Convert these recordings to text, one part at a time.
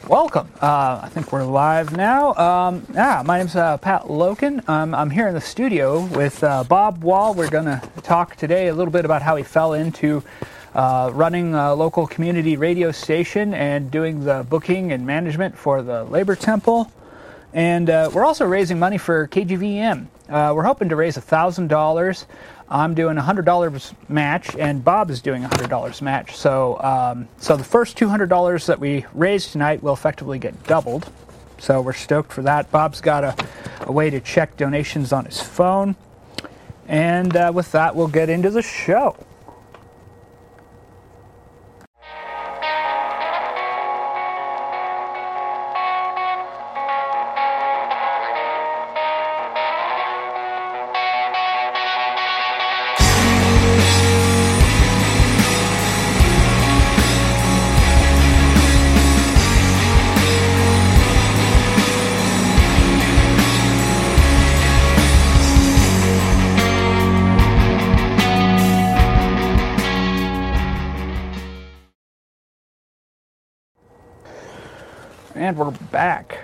Welcome. I think we're live now. My name's Pat Loken. I'm here in the studio with Bob Wall. We're going to talk today a little bit about how he fell into running a local community radio station and doing the booking and management for the Labor Temple. And we're also raising money for KGVM. We're hoping to raise $1,000. I'm doing a $100 match, and Bob is doing a $100 match. So the first $200 that we raise tonight will effectively get doubled. So we're stoked for that. Bob's got a way to check donations on his phone. And with that, we'll get into the show. And we're back.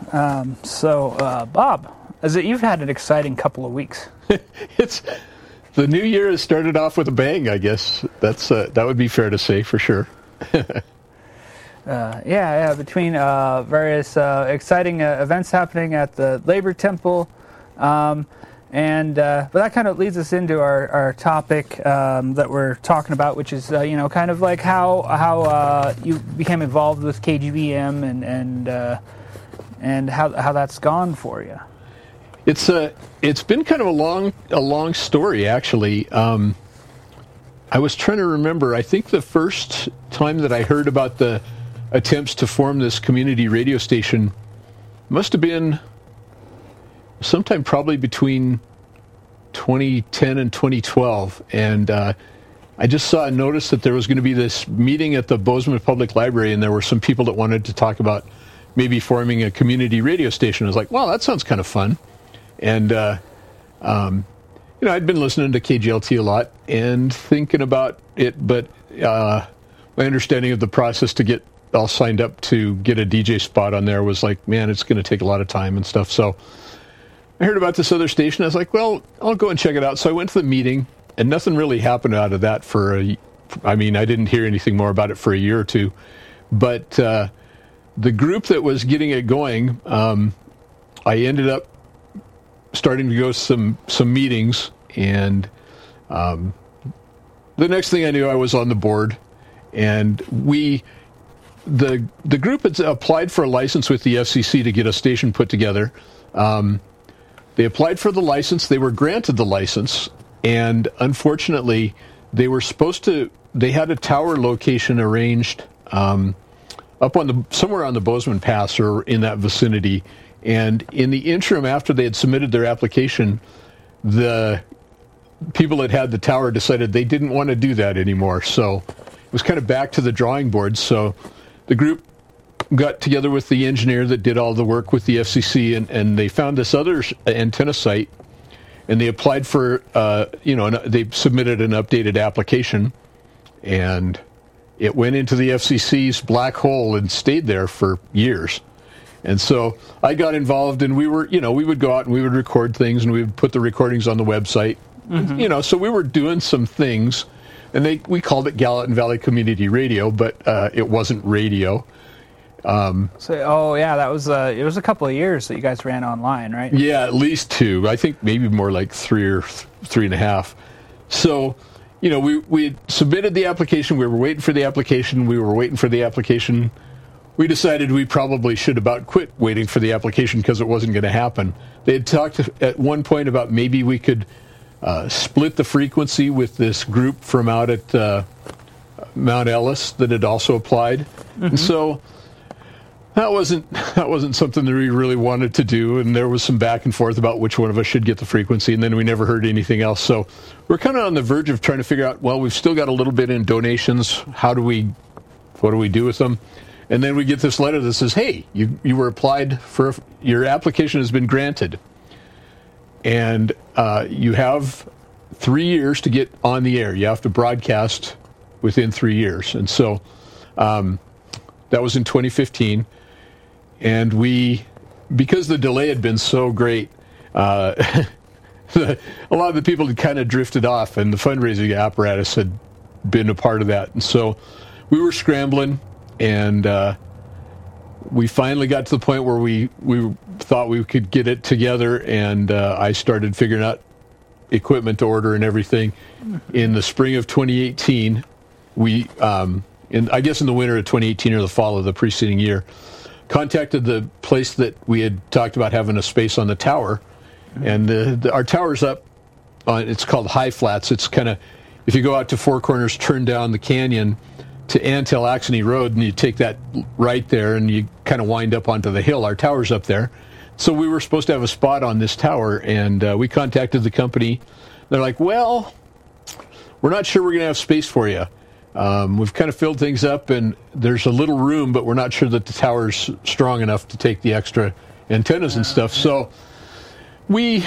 Bob, you've had an exciting couple of weeks. It's the new year has started off with a bang, I guess. That would be fair to say, for sure. Between various exciting events happening at the Labor Temple, but that kind of leads us into our topic that we're talking about, which is kind of like how you became involved with KGVM and how that's gone for you. It's been kind of a long story, actually. I was trying to remember. I think the first time that I heard about the attempts to form this community radio station must have been sometime probably between 2010 and 2012, and I just saw a notice that there was going to be this meeting at the Bozeman Public Library, and there were some people that wanted to talk about maybe forming a community radio station. I was like, wow, that sounds kind of fun. And I'd been listening to KGLT a lot and thinking about it, but my understanding of the process to get all signed up to get a DJ spot on there was like, man, it's going to take a lot of time and stuff. So I heard about this other station. I was like, well, I'll go and check it out. So I went to the meeting, and nothing really happened out of that I didn't hear anything more about it for a year or two. But the group that was getting it going, I ended up starting to go to some meetings, and the next thing I knew, I was on the board, and the group had applied for a license with the FCC to get a station put together. They applied for the license. They were granted the license, and unfortunately, they had a tower location arranged up somewhere on the Bozeman Pass or in that vicinity. And in the interim, after they had submitted their application, the people that had the tower decided they didn't want to do that anymore. So it was kind of back to the drawing board. So the group got together with the engineer that did all the work with the FCC, and they found this other antenna site, and they applied for, they submitted an updated application, and it went into the FCC's black hole and stayed there for years. And so I got involved, and we would go out and we would record things, and we would put the recordings on the website. Mm-hmm. So we were doing some things, and we called it Gallatin Valley Community Radio, but it wasn't radio. That was it was a couple of years that you guys ran online, right? Yeah, at least 2. I think maybe more like 3 or 3.5. So, we had submitted the application. We were waiting for the application. We decided we probably should about quit waiting for the application because it wasn't going to happen. They had talked at one point about maybe we could split the frequency with this group from out at Mount Ellis that had also applied. Mm-hmm. And so that wasn't something that we really wanted to do, and there was some back and forth about which one of us should get the frequency, and then we never heard anything else. So we're kind of on the verge of trying to figure out, well, we've still got a little bit in donations. What do we do with them? And then we get this letter that says, hey, you were applied for, your application has been granted, and you have 3 years to get on the air. You have to broadcast within 3 years. And so that was in 2015. and because the delay had been so great, a lot of the people had kind of drifted off, and the fundraising apparatus had been a part of that. And so we were scrambling, and we finally got to the point where we thought we could get it together, and I started figuring out equipment to order and everything. In the spring of 2018, I guess in the winter of 2018 or the fall of the preceding year, contacted the place that we had talked about having a space on the tower. And our tower's up on, it's called High Flats. It's kind of, if you go out to Four Corners, turn down the canyon to Antel-Axony Road, and you take that right there, and you kind of wind up onto the hill. Our tower's up there. So we were supposed to have a spot on this tower, and we contacted the company. They're like, well, we're not sure we're going to have space for you. We've kind of filled things up, and there's a little room, but we're not sure that the tower's strong enough to take the extra antennas and stuff. So we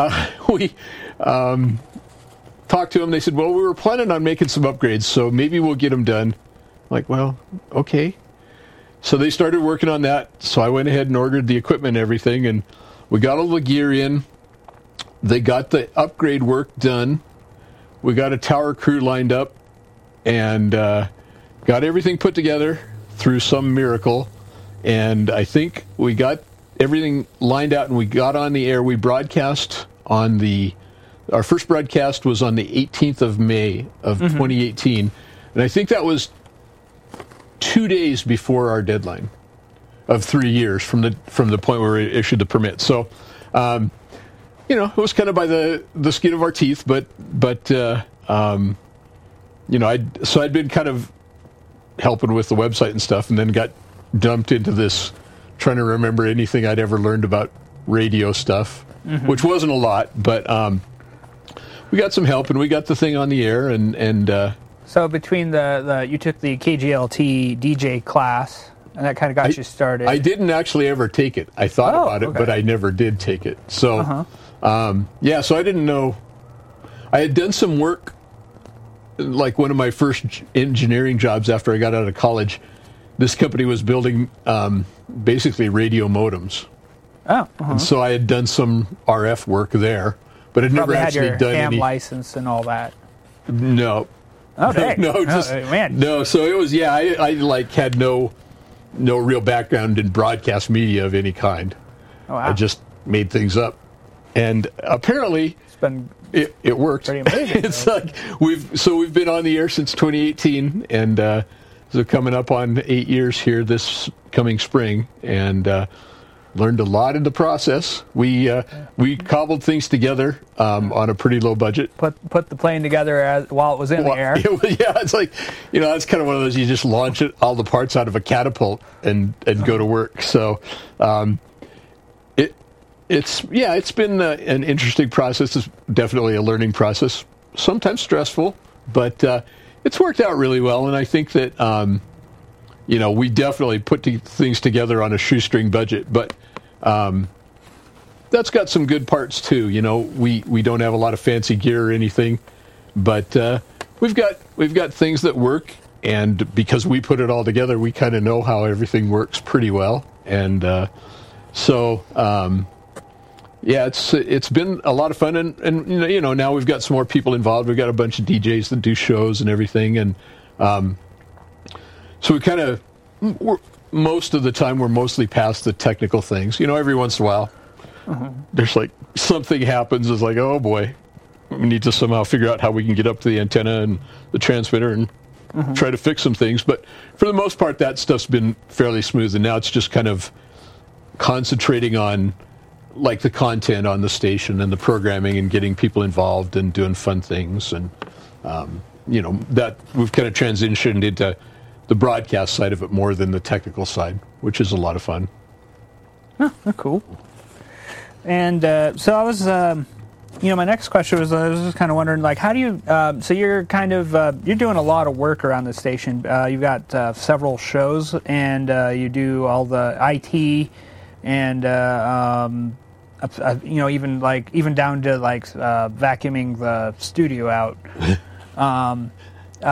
talked to them. They said, well, we were planning on making some upgrades, so maybe we'll get them done. Like, well, okay. So they started working on that. So I went ahead and ordered the equipment and everything, and we got all the gear in. They got the upgrade work done. We got a tower crew lined up, and got everything put together through some miracle. And I think we got everything lined out, and we got on the air. We broadcast on our first broadcast was on the 18th of May of 2018. And I think that was 2 days before our deadline of 3 years from the point where we issued the permit. So, it was kind of by the skin of our teeth, but I'd been kind of helping with the website and stuff, and then got dumped into this trying to remember anything I'd ever learned about radio stuff, which wasn't a lot, but we got some help, and we got the thing on the air, and so between you took the KGLT DJ class, and that kind of got you started. I didn't actually ever take it. I thought about it, but I never did take it. So, so I didn't know. I had done some work, like one of my first engineering jobs after I got out of college. This company was building basically radio modems. Oh. And so I had done some RF work there, but I'd never actually had your done ham any license and all that. No. Oh, dang. No, so it was, I had no real background in broadcast media of any kind. Oh, wow. I just made things up. And apparently it worked. Pretty amazing. It's like we've been on the air since 2018, and so coming up on 8 years here this coming spring, and learned a lot in the process. We cobbled things together on a pretty low budget. Put the plane together while it was in the air. It's like, that's kind of one of those, you just launch all the parts out of a catapult and go to work. So it's been an interesting process. It's definitely a learning process. Sometimes stressful, but it's worked out really well. And I think that we definitely put things together on a shoestring budget, but that's got some good parts too. We don't have a lot of fancy gear or anything, but we've got things that work, and because we put it all together, we kind of know how everything works pretty well. And it's been a lot of fun, and now we've got some more people involved. We've got a bunch of DJs that do shows and everything, and so we kind of, most of the time, we're mostly past the technical things. Every once in a while, there's like something happens. It's like, oh boy, we need to somehow figure out how we can get up to the antenna and the transmitter and try to fix some things. But for the most part, that stuff's been fairly smooth, and now it's just kind of concentrating on like the content on the station and the programming and getting people involved and doing fun things, and that we've kind of transitioned into the broadcast side of it more than the technical side, which is a lot of fun. Oh, cool. And so I was, my next question was, I was just kind of wondering, like, how do you, so you're kind of, you're doing a lot of work around the station. You've got several shows, and you do all the IT, and, even down to, like, vacuuming the studio out.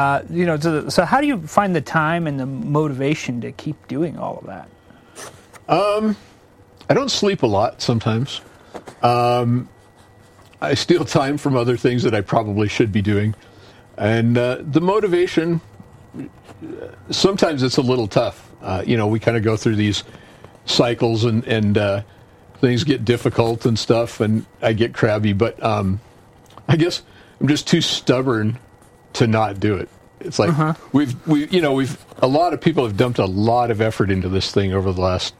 So how do you find the time and the motivation to keep doing all of that? I don't sleep a lot sometimes. I steal time from other things that I probably should be doing. And the motivation, sometimes it's a little tough. We kind of go through these cycles and things get difficult and stuff, and I get crabby. But I guess I'm just too stubborn to not do it. It's like we've a lot of people have dumped a lot of effort into this thing over the last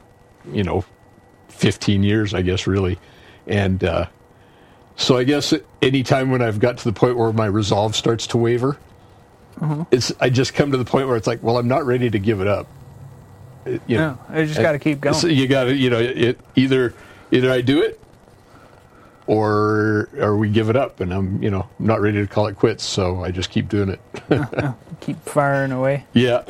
15 years, I guess, really. And so I guess any time when I've got to the point where my resolve starts to waver, I just come to the point where it's like, well, I'm not ready to give it up. I just got to keep going. So you got to, either I do it or we give it up, and I'm not ready to call it quits. So I just keep doing it. Keep firing away. Yeah.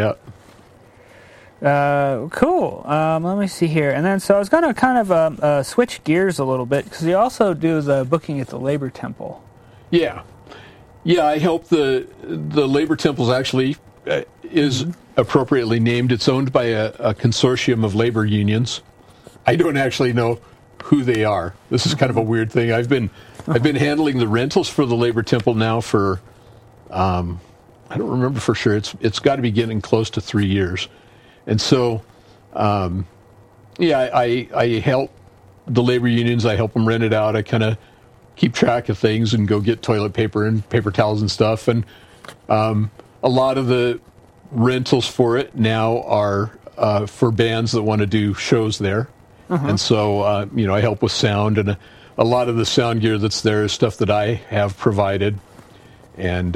Cool. Let me see here. And then, so I was going to kind of switch gears a little bit, because you also do the booking at the Labor Temple. Yeah, I help the Labor Temple's actually is appropriately named. It's owned by a consortium of labor unions. I don't actually know who they are. This is kind of a weird thing. I've been handling the rentals for the Labor Temple now for I don't remember for sure. It's got to be getting close to 3 years. And so, I help the labor unions. I help them rent it out. I kind of keep track of things and go get toilet paper and paper towels and stuff. And a lot of the rentals for it now are for bands that want to do shows there. And so, I help with sound, and a lot of the sound gear that's there is stuff that I have provided. And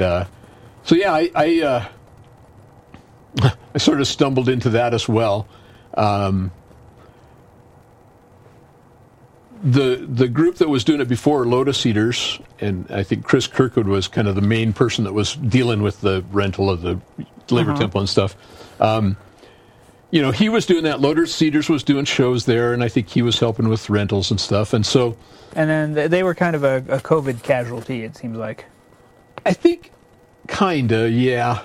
I sort of stumbled into that as well. The group that was doing it before, Lotus Eaters, and I think Chris Kirkwood was kind of the main person that was dealing with the rental of the Labor Temple and stuff. He was doing that. Lotus Eaters was doing shows there, and I think he was helping with rentals and stuff. And so, and then they were kind of a COVID casualty, it seems like. I think, kinda, yeah.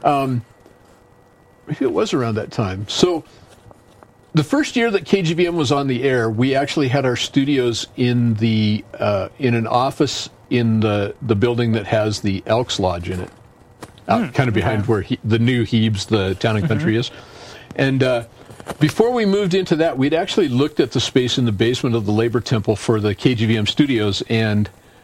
Maybe it was around that time. So the first year that KGVM was on the air, we actually had our studios in an office in the building that has the Elks Lodge in it, kind of behind where the new Hebes, the Town and Country, is. And before we moved into that, we'd actually looked at the space in the basement of the Labor Temple for the KGVM studios, and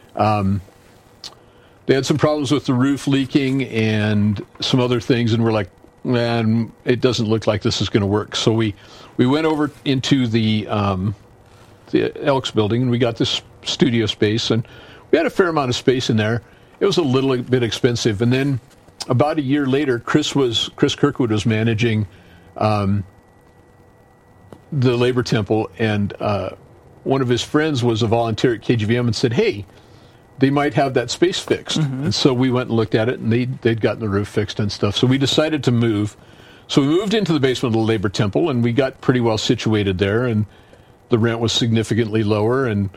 they had some problems with the roof leaking and some other things, and we're like, man, it doesn't look like this is going to work. So we went over into the Elks building, and we got this studio space, and we had a fair amount of space in there. It was a little bit expensive. And then about a year later, Chris Kirkwood was managing the Labor Temple, and one of his friends was a volunteer at KGVM and said, hey, they might have that space fixed. And so we went and looked at it, and they'd gotten the roof fixed and stuff. So we decided to move. So we moved into the basement of the Labor Temple, and we got pretty well situated there, and the rent was significantly lower, and,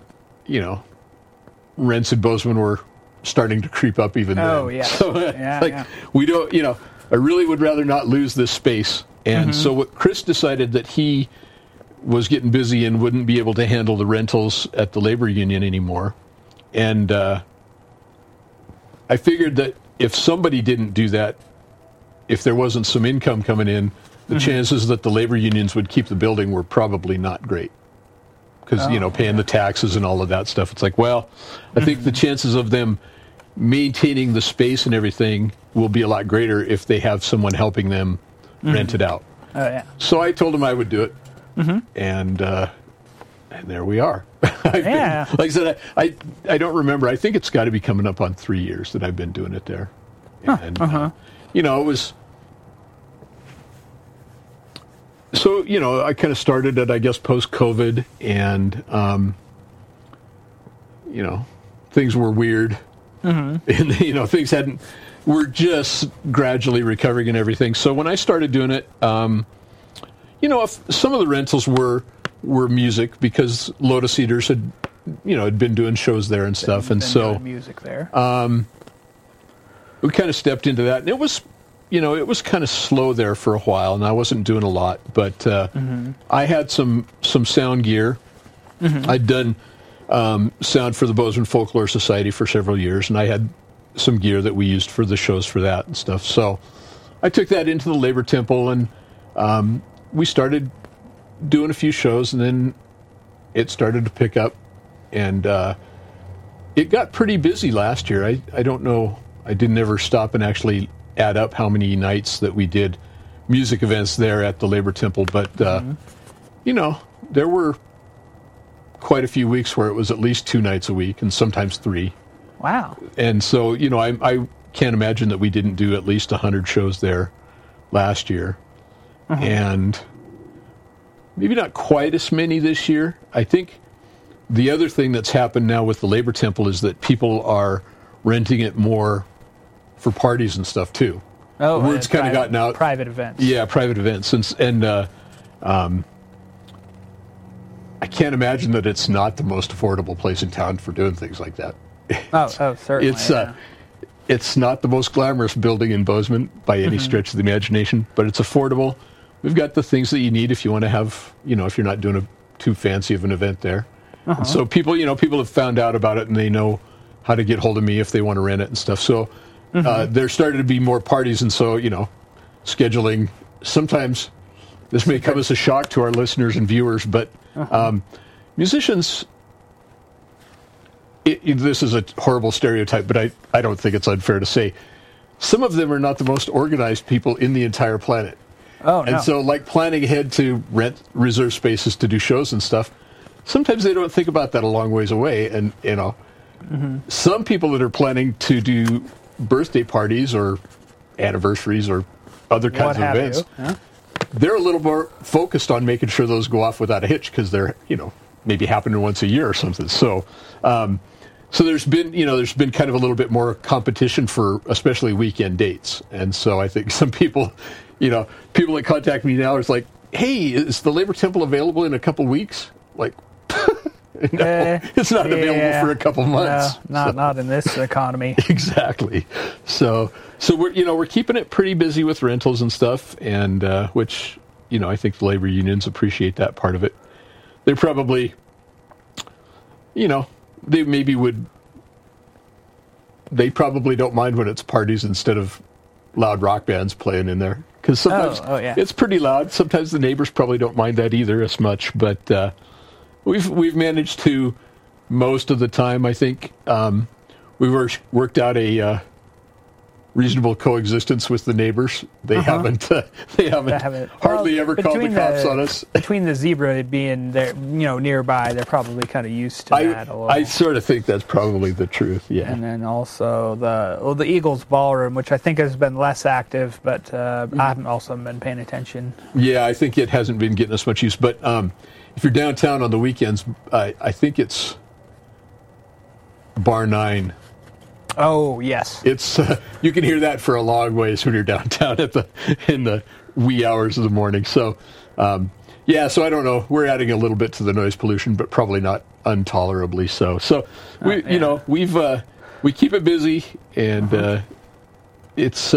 rents in Bozeman were starting to creep up even then. Oh, yeah. So, we don't, I really would rather not lose this space. And so what Chris decided that he was getting busy and wouldn't be able to handle the rentals at the labor union anymore. And I figured that if somebody didn't do that, if there wasn't some income coming in, the chances that the labor unions would keep the building were probably not great. Because, paying the taxes and all of that stuff. It's like, well, I think the chances of them maintaining the space and everything will be a lot greater if they have someone helping them rent it out. Oh, yeah. So I told them I would do it. And there we are. Like I said, I don't remember. I think it's got to be coming up on 3 years that I've been doing it there. And, it was... So, I kind of started it, I guess, post-COVID, and, things were weird. And, things were just gradually recovering and everything. So when I started doing it, if some of the rentals were music, because Lotus Eaters had been doing shows there and stuff, and so music there. We kind of stepped into that, and it was it was kind of slow there for a while, and I wasn't doing a lot. But I had some sound gear. I'd done sound for the Bozeman Folklore Society for several years, and I had some gear that we used for the shows for that and stuff. So I took that into the Labor Temple, and we started doing a few shows, and then it started to pick up, and it got pretty busy last year. I don't know. I didn't ever stop and actually add up how many nights that we did music events there at the Labor Temple, but there were quite a few weeks where it was at least 2 nights a week, and sometimes 3. Wow. And so, I can't imagine that we didn't do at least 100 shows there last year. And maybe not quite as many this year. I think the other thing that's happened now with the Labor Temple is that people are renting it more for parties and stuff, too. Oh, the word's kind of gotten out. Private events. Yeah, private events. And I can't imagine that it's not the most affordable place in town for doing things like that. Oh, certainly. It's not the most glamorous building in Bozeman by any stretch of the imagination, but it's affordable. We've got the things that you need if you want to have, if you're not doing too fancy of an event there. And so people have found out about it, and they know how to get hold of me if they want to rent it and stuff. So there started to be more parties, and so, scheduling. Sometimes this may come as a shock to our listeners and viewers, but musicians, this is a horrible stereotype, but I don't think it's unfair to say, some of them are not the most organized people in the entire planet. Oh, no. And so, like, planning ahead to rent reserve spaces to do shows and stuff, sometimes they don't think about that a long ways away. And, some people that are planning to do birthday parties or anniversaries or other kinds of events, they're a little more focused on making sure those go off without a hitch because they're, maybe happening once a year or something. So, so there's been kind of a little bit more competition for especially weekend dates. And so I think some people, people that contact me now is like, hey, is the Labor Temple available in a couple weeks? Like, no, it's not available for a couple months. Not in this economy. Exactly. So we're keeping it pretty busy with rentals and stuff, and which I think the labor unions appreciate that part of it. They probably, they probably don't mind when it's parties instead of loud rock bands playing in there, because sometimes it's pretty loud. Sometimes the neighbors probably don't mind that either as much, but we've managed to, most of the time, I think, we've worked out a reasonable coexistence with the neighbors. They haven't hardly ever called the cops on us. Between the zebra being there, nearby, they're probably kind of used to that a little. I sort of think that's probably the truth. Yeah. And then also the Eagles Ballroom, which I think has been less active, but I haven't also been paying attention. Yeah, I think it hasn't been getting as much use. But if you're downtown on the weekends, I think it's Bar 9. Oh, yes. It's you can hear that for a long ways when you're downtown in the wee hours of the morning. So, so I don't know. We're adding a little bit to the noise pollution, but probably not intolerably so. So we keep it busy, and it's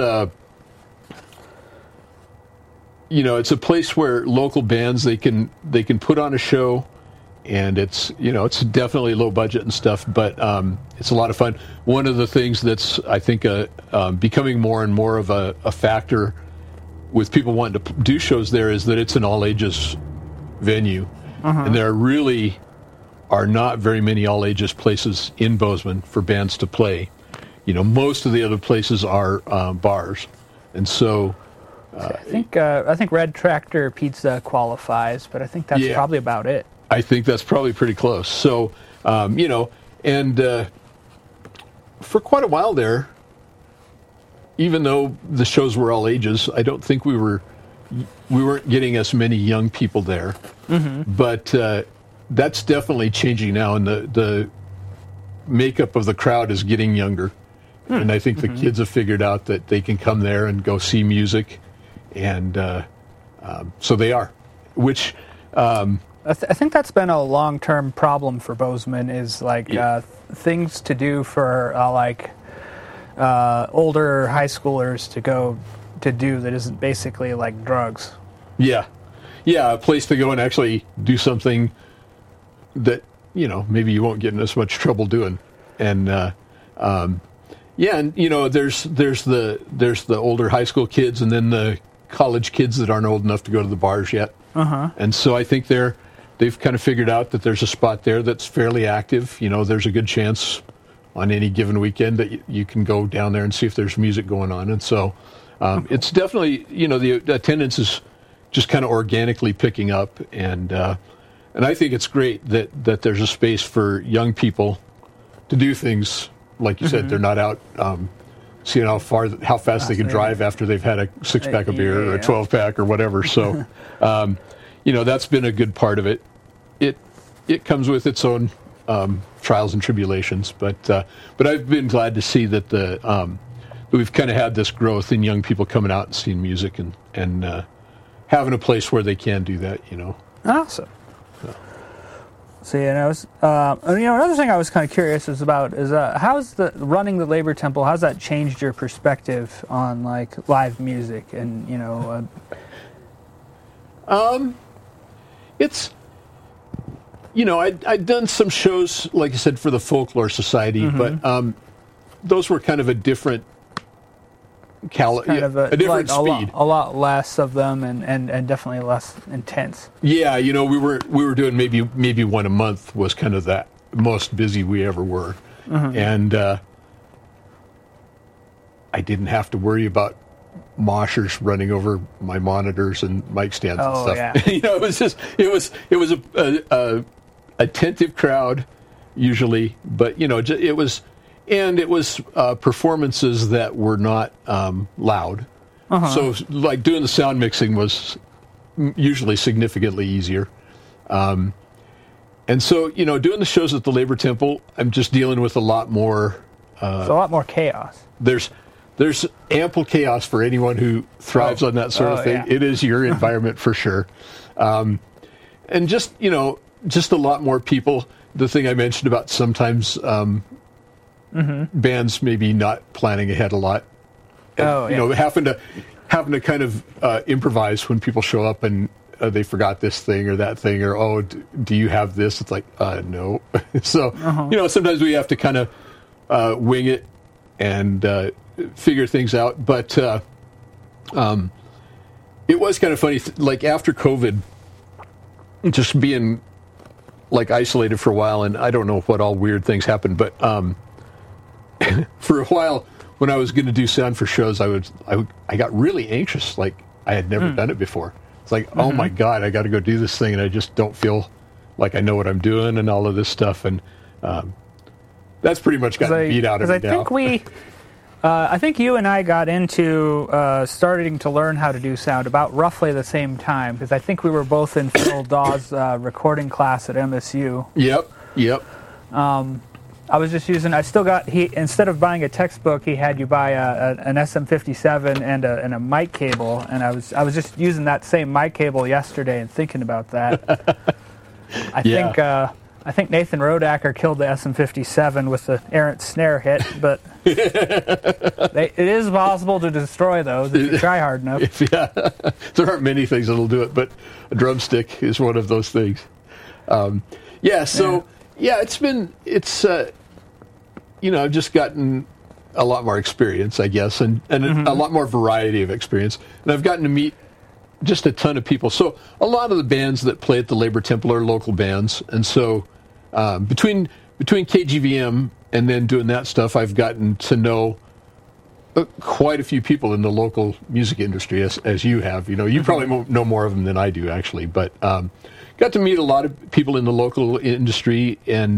it's a place where local bands they can put on a show. And it's definitely low budget and stuff, but it's a lot of fun. One of the things that's, I think, becoming more and more of a factor with people wanting to do shows there is that it's an all-ages venue. And there really are not very many all-ages places in Bozeman for bands to play. Most of the other places are bars. And so... I think Red Tractor Pizza qualifies, but I think that's probably about it. I think that's probably pretty close. So, and for quite a while there, even though the shows were all ages, I don't think we weren't getting as many young people there. But that's definitely changing now, and the makeup of the crowd is getting younger. And I think the kids have figured out that they can come there and go see music, and so they are, which... I think that's been a long-term problem for Bozeman is things to do for older high schoolers to go to do that isn't basically like drugs. Yeah, a place to go and actually do something that maybe you won't get in as much trouble doing, and and there's the older high school kids, and then the college kids that aren't old enough to go to the bars yet, and so I think they've kind of figured out that there's a spot there that's fairly active. There's a good chance on any given weekend that you can go down there and see if there's music going on, and so it's definitely the attendance is just kind of organically picking up, and I think it's great that there's a space for young people to do things like you said. They're not out seeing how fast they can drive after they've had a 6-pack of beer or a 12-pack or whatever. So that's been a good part of it. It comes with its own trials and tribulations, but I've been glad to see that we've kind of had this growth in young people coming out and seeing music and having a place where they can do that, Awesome. So, another thing I was kind of curious is how's running the Labor Temple, how's that changed your perspective on, like, live music and, It's, I'd done some shows, like I said, for the Folklore Society, but those were kind of a different a different speed. A lot less of them and definitely less intense. Yeah, we were doing maybe one a month was kind of that most busy we ever were. And I didn't have to worry about moshers running over my monitors and mic stands and stuff. Yeah. it was a attentive crowd usually, but it was performances that were not loud. So, like, doing the sound mixing was usually significantly easier. And so, doing the shows at the Labor Temple, I'm just dealing with a lot more... it's a lot more chaos. There's ample chaos for anyone who thrives on that sort of thing. Yeah. It is your environment for sure. And just a lot more people. The thing I mentioned about sometimes... bands maybe not planning ahead a lot, and, having to kind of improvise when people show up and they forgot this thing or that thing, or do you have this? It's like no. So sometimes we have to kind of wing it and figure things out. But it was kind of funny, like after COVID, just being like isolated for a while, and I don't know what all weird things happened, but. For a while, when I was going to do sound for shows, I got really anxious. Like I had never done it before. It's like, oh my God, I got to go do this thing, and I just don't feel like I know what I'm doing and all of this stuff. And that's pretty much gotten beat out of me now. I think you and I got into starting to learn how to do sound about roughly the same time, because I think we were both in Phil Dawes' recording class at MSU. Yep. I still got, instead of buying a textbook, he had you buy an SM57 and a mic cable, and I was just using that same mic cable yesterday and thinking about that. I think Nathan Rodacker killed the SM57 with the errant snare hit, but it is possible to destroy those if you try hard enough. There aren't many things that'll do it, but a drumstick is one of those things. I've just gotten a lot more experience, I guess, and a lot more variety of experience. And I've gotten to meet just a ton of people. So a lot of the bands that play at the Labor Temple are local bands. And so between KGVM and then doing that stuff, I've gotten to know quite a few people in the local music industry, as you have. You probably know more of them than I do, actually. But got to meet a lot of people in the local industry, and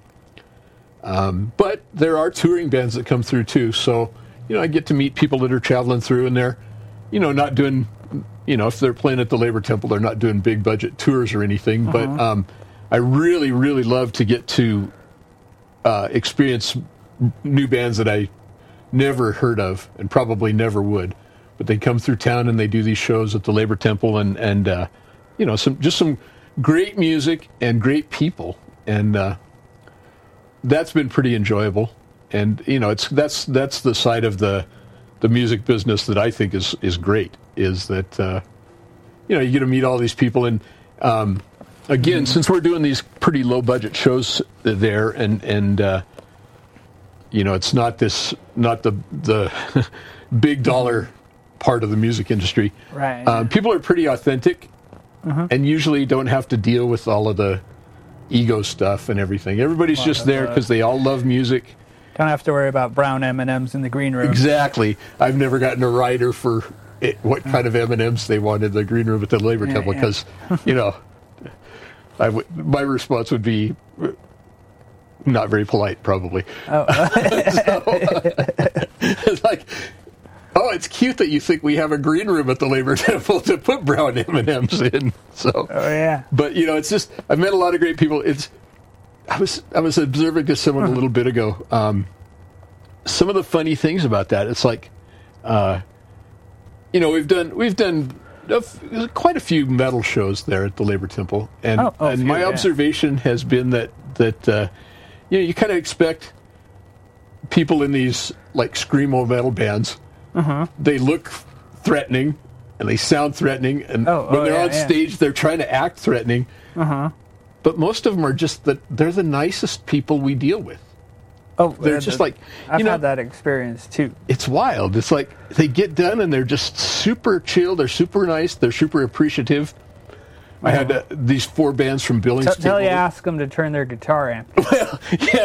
but there are touring bands that come through too. So I get to meet people that are traveling through, and they're not doing if they're playing at the Labor Temple, they're not doing big budget tours or anything. But I really, really love to get to experience new bands that I never heard of and probably never would. But they come through town and they do these shows at the Labor Temple, and some great music and great people, and that's been pretty enjoyable. And that's the side of the the music business that I think is great is that you get to meet all these people, and again, since we're doing these pretty low budget shows there, and it's not the big dollar part of the music industry. Right. People are pretty authentic, and usually don't have to deal with all of the ego stuff and everything. Everybody's just there because they all love music. Don't have to worry about brown M&Ms in the green room. Exactly. I've never gotten a rider for what kind of M&Ms they wanted in the green room at the Labor Temple, because, my response would be not very polite, probably. Oh. It's like, oh, it's cute that you think we have a green room at the Labor Temple to put brown M&Ms in. So, but it's just, I've met a lot of great people. I was observing to someone a little bit ago. Some of the funny things about that, it's like, we've done quite a few metal shows there at the Labor Temple, and my observation has been that you kind of expect people in these like screamo metal bands. They look threatening and they sound threatening, and when they're on stage, they're trying to act threatening. But most of them are they're the nicest people we deal with. Oh, they're just like, I've had that experience too. It's wild. It's like they get done and they're just super chill. They're super nice. They're super appreciative. I had these 4 bands from Billings. Till you ask them to turn their guitar amp. Well,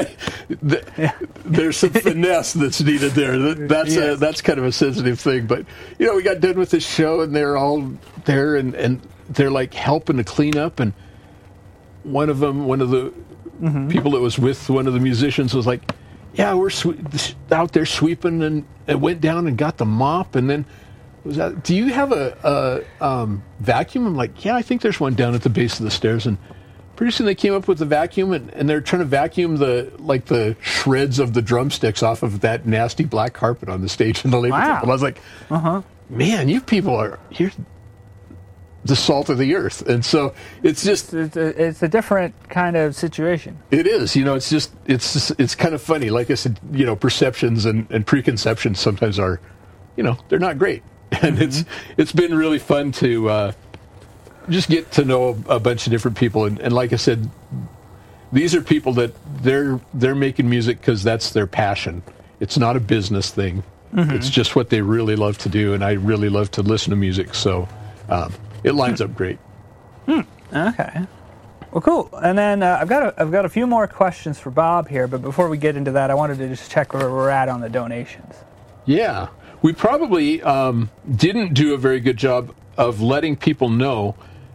there's some finesse that's needed there. That's kind of a sensitive thing. But we got done with this show and they're all there and they're like helping to clean up. And one of the people that was with one of the musicians was like, "Yeah, we're out there sweeping," and it went down and got the mop, and then. Do you have a vacuum? I'm like, yeah, I think there's one down at the base of the stairs. And pretty soon they came up with the vacuum, and they're trying to vacuum the shreds of the drumsticks off of that nasty black carpet on the stage in the Labor Temple. I was like, man, you people you're the salt of the earth. And so it's just it's a different kind of situation. It is, it's kind of funny. Like I said, perceptions and preconceptions sometimes are, they're not great. And it's been really fun to just get to know a bunch of different people. And like I said, these are people that they're making music because that's their passion. It's not a business thing. It's just what they really love to do. And I really love to listen to music. So it lines up great. Okay. Well, cool. And then I've got a few more questions for Bob here. But before we get into that, I wanted to just check where we're at on the donations. Yeah. We probably didn't do a very good job of letting people know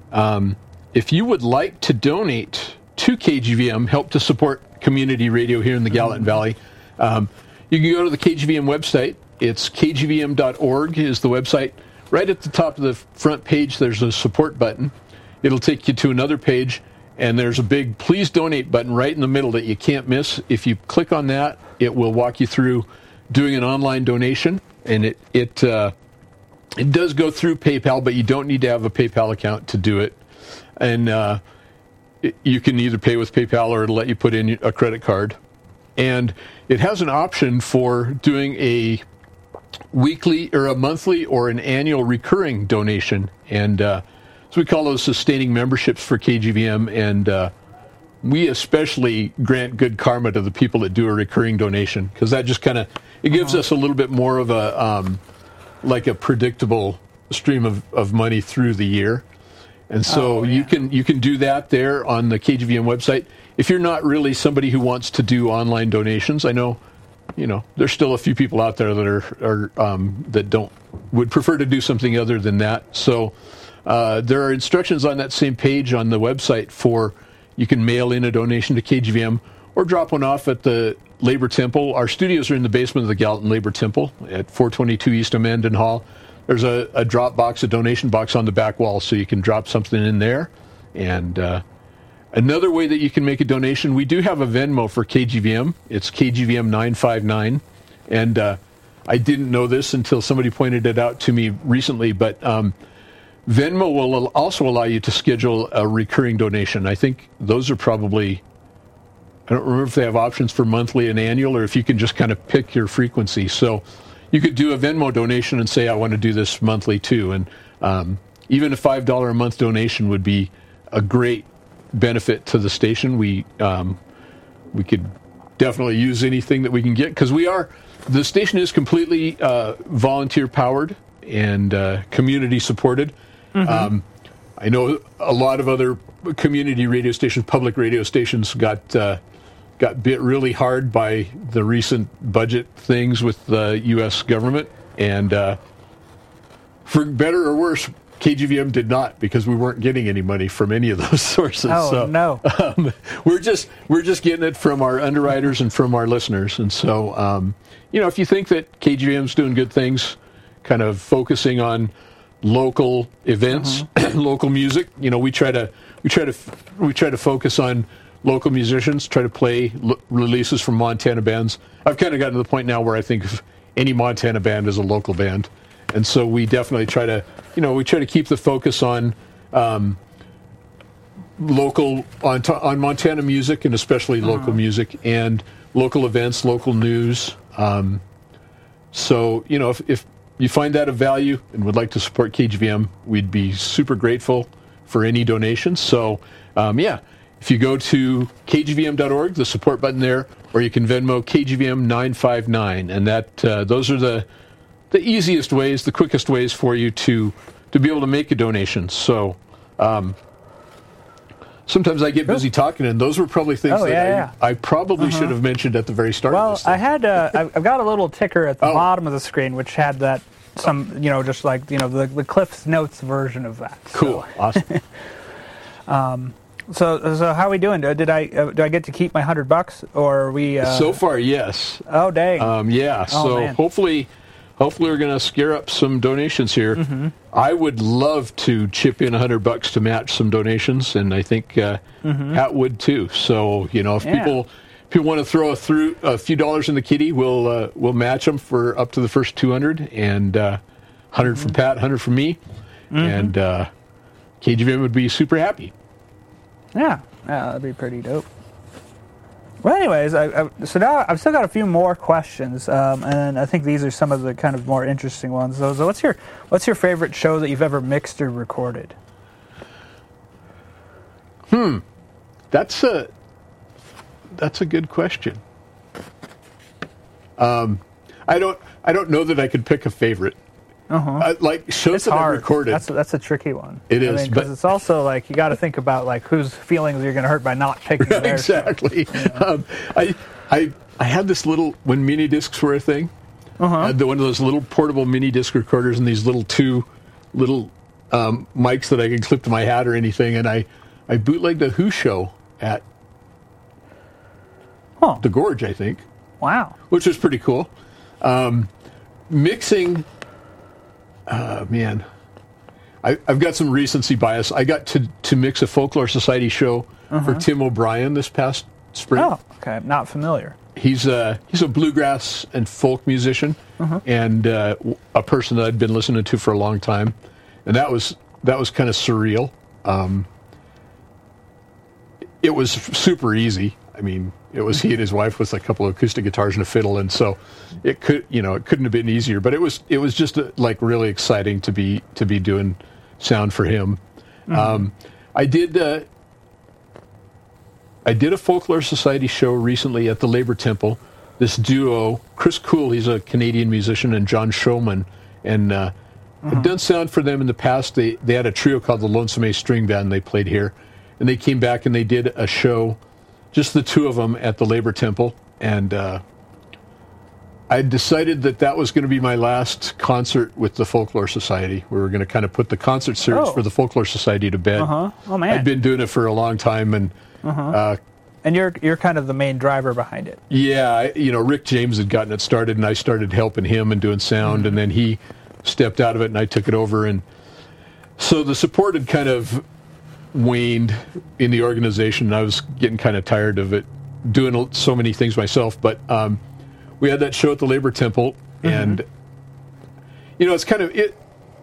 if you would like to donate to KGVM, help to support community radio here in the Gallatin Valley. You can go to the KGVM website. It's kgvm.org is the website. Right at the top of the front page, there's a support button. It'll take you to another page, and there's a big Please Donate button right in the middle that you can't miss. If you click on that, it will walk you through doing an online donation. And it does go through PayPal, but you don't need to have a PayPal account to do it. And you can either pay with PayPal or it'll let you put in a credit card. And it has an option for doing a weekly or a monthly or an annual recurring donation. And so we call those sustaining memberships for KGVM. And we especially grant good karma to the people that do a recurring donation, because that just kind of, it gives us a little bit more of a, like a predictable stream of money through the year. And so you can do that there on the KGVM website. If you're not really somebody who wants to do online donations, I know, there's still a few people out there that are that would prefer to do something other than that. So there are instructions on that same page on the website for, you can mail in a donation to KGVM or drop one off at the Labor Temple. Our studios are in the basement of the Gallatin Labor Temple at 422 East Amendon Hall. There's a drop box, a donation box on the back wall, so you can drop something in there. And another way that you can make a donation, we do have a Venmo for KGVM. It's KGVM 959. And I didn't know this until somebody pointed it out to me recently, but Venmo will also allow you to schedule a recurring donation. I think those are probably, I don't remember if they have options for monthly and annual, or if you can just kind of pick your frequency. So you could do a Venmo donation and say, I want to do this monthly too. And even a $5 a month donation would be a great benefit to the station. We could definitely use anything that we can get, because the station is completely volunteer powered and community supported. I know a lot of other community radio stations, public radio stations, got bit really hard by the recent budget things with the U.S. government, and for better or worse, KGVM did not, because we weren't getting any money from any of those sources. Oh, so, no. We're just getting it from our underwriters and from our listeners. And so, if you think that KGVM's doing good things, kind of focusing on local events, local music, we try to focus on local musicians, try to play releases from Montana bands. I've kind of gotten to the point now where I think of any Montana band as a local band. And so we definitely try to, keep the focus on local, on Montana music, and especially local music and local events, local news. So, if you find that of value and would like to support KGVM, we'd be super grateful for any donations. So, if you go to kgvm.org, the support button there, or you can Venmo KGVM959, and those are the easiest ways, the quickest ways for you to be able to make a donation. So sometimes I get busy talking, and those were probably things I probably should have mentioned at the very start of this thing. I've got a little ticker at the bottom of the screen which had that just like the Cliff's Notes version of that. Cool. Awesome. So how are we doing? Do I get to keep my $100, or are we? So far, yes. Oh dang. So hopefully we're going to scare up some donations here. I would love to chip in $100 to match some donations, and I think Pat would too. So if people want to throw a few dollars in the kitty, we'll match them for up to the first 200, and 100 from Pat, 100 from me, and KGVM would be super happy. Yeah, that'd be pretty dope. Well, anyways, so now I've still got a few more questions, and I think these are some of the kind of more interesting ones. So what's your favorite show that you've ever mixed or recorded? That's a good question. I don't know that I could pick a favorite. Like shows that I've recorded. That's a tricky one. It is, because it's also like you got to think about like whose feelings you're going to hurt by not picking their exactly. show. I had this little, when mini discs were a thing. I had one of those little portable mini disc recorders and these two little mics that I could clip to my hat or anything, and I bootlegged a Who show at the Gorge, I think. Wow, which was pretty cool. Mixing. Man, I've got some recency bias. I got to mix a Folklore Society show for Tim O'Brien this past spring. Oh, okay. Not familiar. He's a bluegrass and folk musician, and a person that I'd been listening to for a long time, and that was kind of surreal. It was super easy. I mean, it was he and his wife with a couple of acoustic guitars and a fiddle, and so it couldn't have been easier. But it was just like really exciting to be doing sound for him. I did a Folklore Society show recently at the Labor Temple. This duo, Chris Cool, he's a Canadian musician, and John Showman, and I've done sound for them in the past. They had a trio called the Lonesome Ace String Band. They played here, and they came back and they did a show. Just the two of them at the Labor Temple, and I decided that was going to be my last concert with the Folklore Society. We were going to kind of put the concert series for the Folklore Society to bed. Oh man, I'd been doing it for a long time, and and you're kind of the main driver behind it. Yeah, Rick James had gotten it started, and I started helping him and doing sound, and then he stepped out of it, and I took it over, and so the support had kind of waned in the organization, and I was getting kind of tired of it, doing so many things myself. But we had that show at the Labor Temple, and it's kind of it.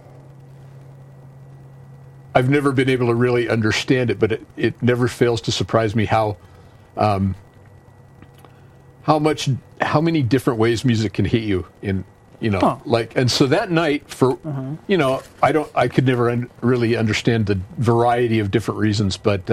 I've never been able to really understand it, but it never fails to surprise me how many different ways music can hit you in like, and so that night for, I could never really understand the variety of different reasons, but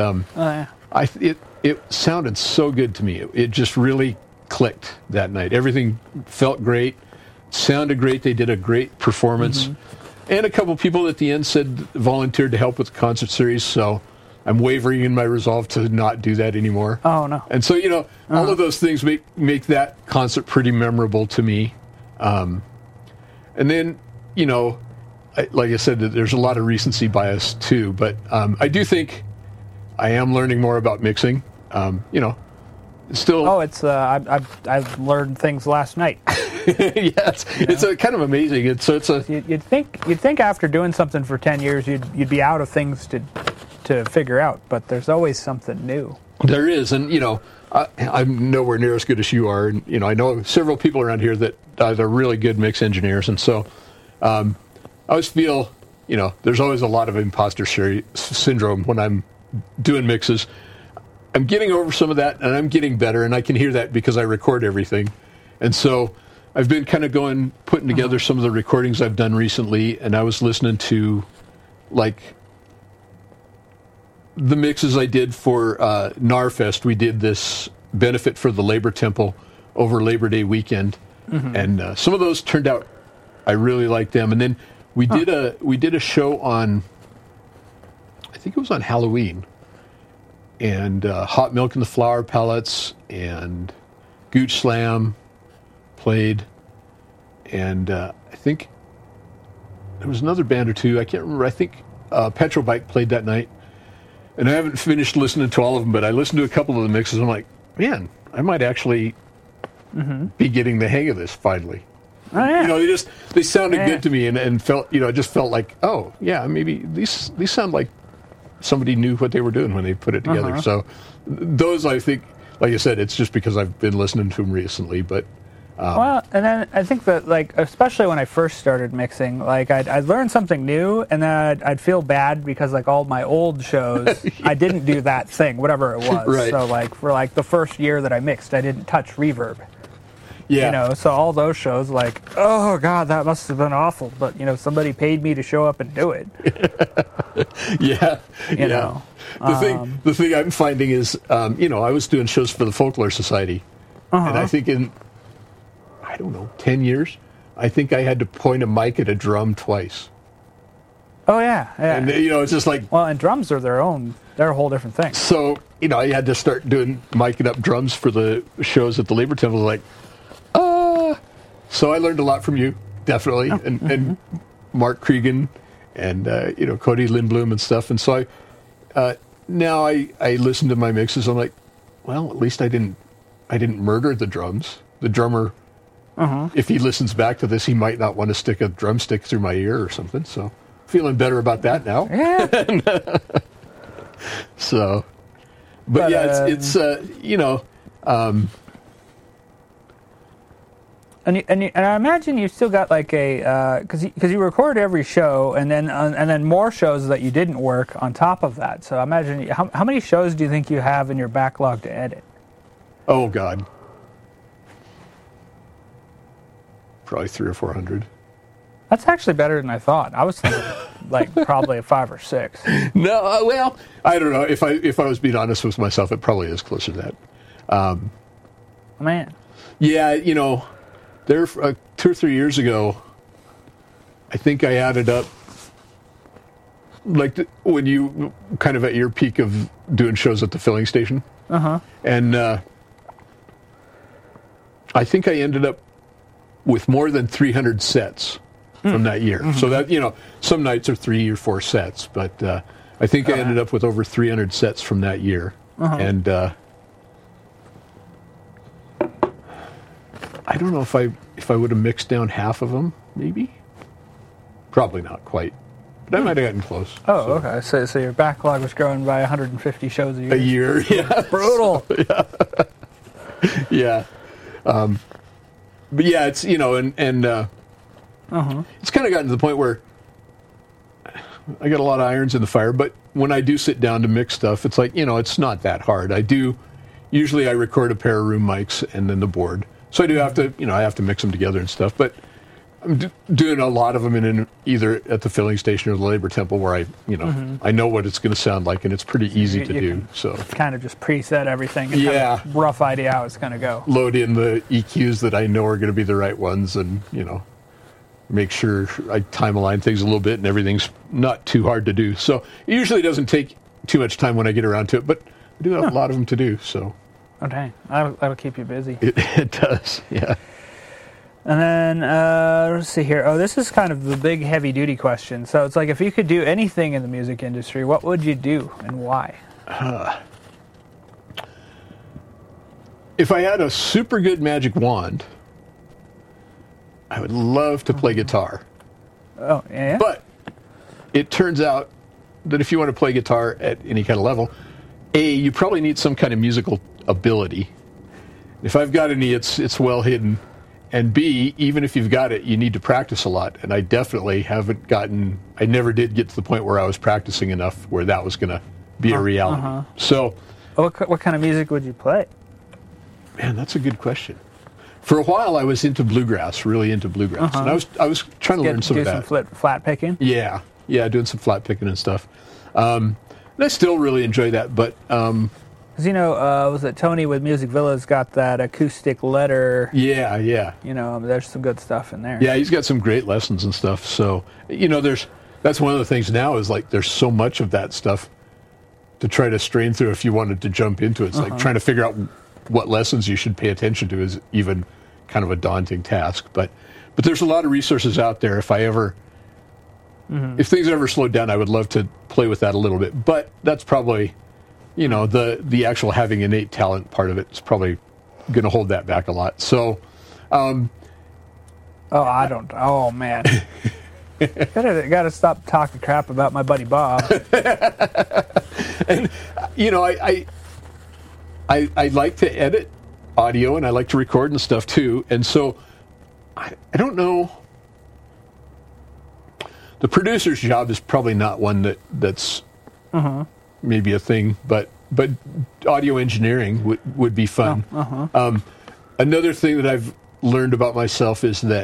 it sounded so good to me. It just really clicked that night. Everything felt great, sounded great. They did a great performance, and a couple people at the end volunteered to help with the concert series. So I'm wavering in my resolve to not do that anymore. Oh no! And so all of those things make that concert pretty memorable to me. And then, like I said, there's a lot of recency bias too, but I do think I am learning more about mixing. Still. Oh, it's I've learned things last night. Yes, it's kind of amazing. You'd think after doing something for 10 years you'd be out of things to figure out, but there's always something new. There is, and I'm nowhere near as good as you are. And, I know several people around here that are really good mix engineers, and so I always feel, there's always a lot of imposter syndrome when I'm doing mixes. I'm getting over some of that, and I'm getting better, and I can hear that because I record everything. And so I've been kind of putting together some of the recordings I've done recently, and I was listening to, like, the mixes I did for NARFest. We did this benefit for the Labor Temple over Labor Day weekend, and some of those turned out. I really liked them. And then we did a show on, I think it was on Halloween, and Hot Milk and the Flower Pellets and Gooch Slam played, and I think there was another band or two. I can't remember. I think Petrol Bike played that night. And I haven't finished listening to all of them, but I listened to a couple of the mixes. I'm like, man, I might actually be getting the hang of this finally. Oh, yeah. They sounded good to me, and felt, it just felt like, oh yeah, maybe these sound like somebody knew what they were doing when they put it together. So those, I think, like I said, it's just because I've been listening to them recently, but. Well, and then I think that, like, especially when I first started mixing, like, I'd learn something new, and then I'd feel bad because, like, all my old shows, I didn't do that thing, whatever it was. Right. So, like, for, like, the first year that I mixed, I didn't touch reverb. Yeah. So all those shows, like, oh, God, that must have been awful. But, somebody paid me to show up and do it. Yeah. You know. The thing I'm finding is, I was doing shows for the Folklore Society, and I think in 10 years, I think I had to point a mic at a drum twice. Oh, yeah. And, it's just like... Well, and drums are they're a whole different thing. So, I had to start doing miking up drums for the shows at the Labor Temple, like, So I learned a lot from you, definitely, and Mark Cregan, and, Cody Lindblom and stuff. And so now I listen to my mixes, I'm like, well, at least I didn't murder the drums. The drummer... If he listens back to this, he might not want to stick a drumstick through my ear or something. So, feeling better about that now. Yeah. So, but yeah, it's And I imagine you still got like a because you record every show and then more shows that you didn't work on top of that. So I imagine how many shows do you think you have in your backlog to edit? Oh God. Probably 300 or 400. That's actually better than I thought. I was thinking like probably a 5 or 6. No, well, I don't know. If I was being honest with myself, it probably is closer to that. Man. Yeah, there 2 or 3 years ago, I think I added up, like when you kind of at your peak of doing shows at the filling station. And I think I ended up with more than 300 sets from that year. So that, some nights are 3 or 4 sets, but I think I ended up with over 300 sets from that year. And I don't know if I would have mixed down half of them, maybe. Probably not quite. But I might have gotten close. Oh, okay. So your backlog was growing by 150 shows a year. A year, yeah. Brutal. Yeah. But yeah, it's, it's kind of gotten to the point where I got a lot of irons in the fire, but when I do sit down to mix stuff, it's like, it's not that hard. Usually I record a pair of room mics and then the board. So I do have to, I have to mix them together and stuff, but I'm doing a lot of them in either at the filling station or the labor temple, where I know what it's going to sound like, and it's pretty easy to do. So kind of just preset everything. And yeah, kind of rough idea how it's going to go. Load in the EQs that I know are going to be the right ones, and make sure I time align things a little bit, and everything's not too hard to do. So it usually doesn't take too much time when I get around to it, but I do have a lot of them to do. So okay, that'll keep you busy. It does, yeah. And then, let's see here. Oh, this is kind of the big heavy-duty question. So it's like, if you could do anything in the music industry, what would you do and why? If I had a super good magic wand, I would love to play guitar. Oh, yeah? But it turns out that if you want to play guitar at any kind of level, A, you probably need some kind of musical ability. If I've got any, it's well hidden. And B, even if you've got it, you need to practice a lot. And I definitely I never did get to the point where I was practicing enough where that was going to be a reality. So, what kind of music would you play? Man, that's a good question. For a while, I was into bluegrass, really into bluegrass. And I was trying to learn some of that. Do some flat picking? Yeah, doing some flat picking and stuff. And I still really enjoy that, but... Because, was it Tony with Music Villa's got that acoustic letter? Yeah. There's some good stuff in there. Yeah, he's got some great lessons and stuff. So, that's one of the things now is like there's so much of that stuff to try to strain through if you wanted to jump into it. It's like trying to figure out what lessons you should pay attention to is even kind of a daunting task. But there's a lot of resources out there. If things ever slowed down, I would love to play with that a little bit. But that's probably... the actual having innate talent part of it is probably going to hold that back a lot. So, man, gotta stop talking crap about my buddy Bob. And I like to edit audio and I like to record and stuff too. And so, I don't know. The producer's job is probably not one that's. Maybe a thing, but audio engineering would be fun. Another thing that I've learned about myself is that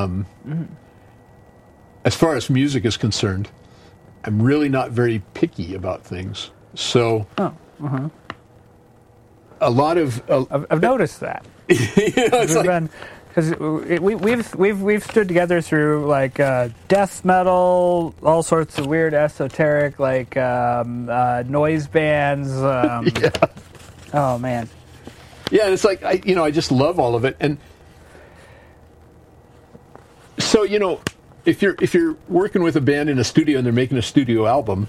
as far as music is concerned, I'm really not very picky about things. So a lot of I've noticed that. Because we've stood together through like death metal, all sorts of weird esoteric like noise bands. Oh man. Yeah, it's like I just love all of it, and so if you're working with a band in a studio and they're making a studio album.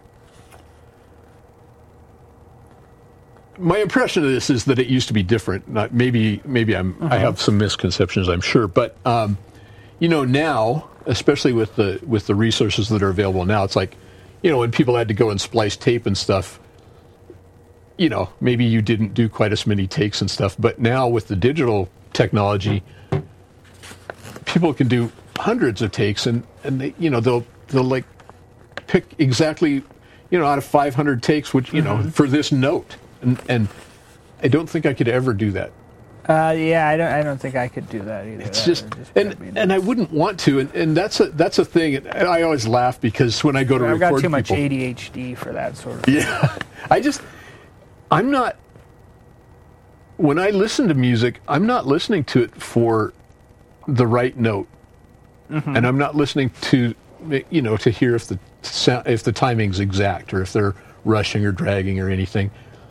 My impression of this is that it used to be different. Not maybe I have some misconceptions, I'm sure, but now, especially with the resources that are available now, it's like when people had to go and splice tape and stuff. Maybe you didn't do quite as many takes and stuff, but now with the digital technology, people can do hundreds of takes, and they they'll like pick exactly out of 500 takes, which for this note. And I don't think I could ever do that. I don't think I could do that either. It's and I wouldn't want to. And that's a thing. And I always laugh because when I go to record, I've got too much ADHD for that sort of thing. Yeah, I'm not. When I listen to music, I'm not listening to it for the right note, and I'm not listening to to hear if the timing's exact or if they're rushing or dragging or anything.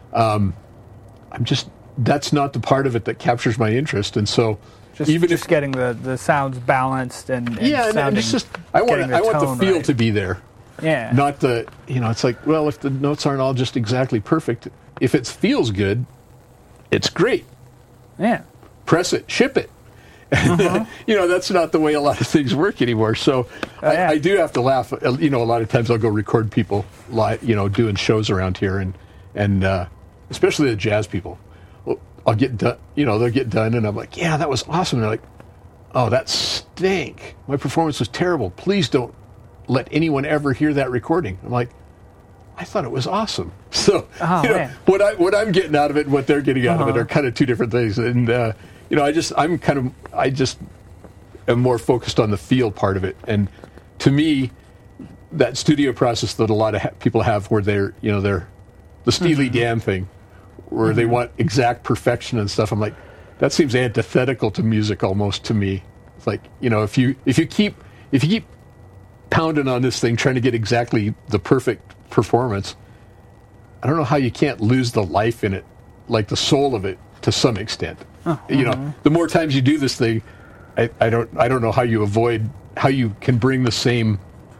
That's not the part of it that captures my interest, and so just getting the sounds balanced and and it's just I want the feel to be there. Yeah, not the it's like, well, if the notes aren't all just exactly perfect, if it feels good, it's great. Yeah, press it, ship it. That's not the way a lot of things work anymore. So I do have to laugh. A lot of times I'll go record people live, doing shows around here, and especially the jazz people. I'll get done, they'll get done, and I'm like, yeah, that was awesome. And they're like, oh, that stank. My performance was terrible. Please don't let anyone ever hear that recording. I'm like, I thought it was awesome. So, what I'm getting out of it and what they're getting out of it are kind of two different things. And, am more focused on the feel part of it. And to me, that studio process that a lot of people have, where they're the Steely Dan thing, where they want exact perfection and stuff. I'm like, that seems antithetical to music almost to me. It's like, if you keep pounding on this thing, trying to get exactly the perfect performance, I don't know how you can't lose the life in it, like the soul of it, to some extent. The more times you do this thing, I don't know how you can bring the same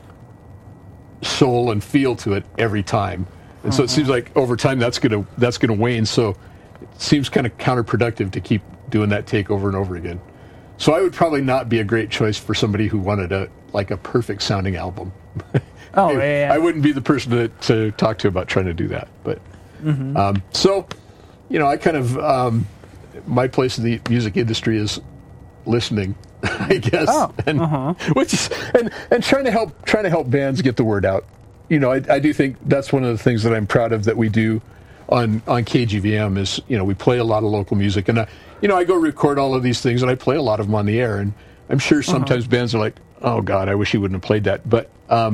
soul and feel to it every time. And so it seems like over time that's gonna wane. So it seems kind of counterproductive to keep doing that take over and over again. So I would probably not be a great choice for somebody who wanted a perfect sounding album. I wouldn't be the person to talk to about trying to do that. But so, I kind of my place in the music industry is listening, I guess, which is and trying to help bands get the word out. I do think that's one of the things that I'm proud of that we do on KGVM is, we play a lot of local music, and I go record all of these things and I play a lot of them on the air, and I'm sure sometimes bands are like, oh God, I wish you wouldn't have played that, but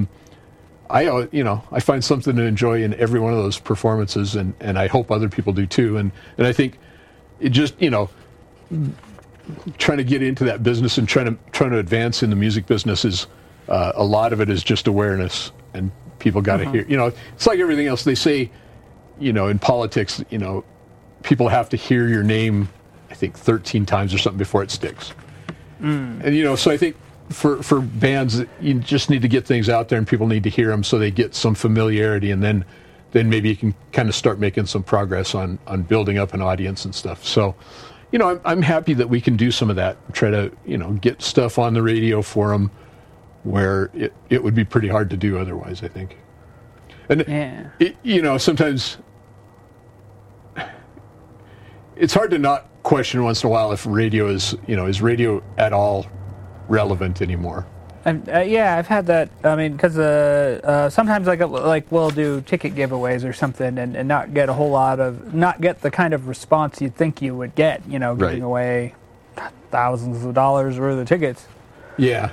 I find something to enjoy in every one of those performances, and I hope other people do too, and I think it just trying to get into that business and trying to advance in the music business is a lot of it is just awareness, and people got to hear. It's like everything else. They say, in politics, people have to hear your name, I think 13 times or something before it sticks. And so I think for bands, you just need to get things out there, and people need to hear them so they get some familiarity, and then maybe you can kind of start making some progress on building up an audience and stuff. So, I'm happy that we can do some of that. Try to get stuff on the radio for them, where it would be pretty hard to do otherwise, I think. And sometimes it's hard to not question once in a while if radio is radio at all relevant anymore. I've had that. I mean, because sometimes we'll do ticket giveaways or something, and not get not get the kind of response you'd think you would get. Giving away thousands of dollars worth of tickets. Yeah.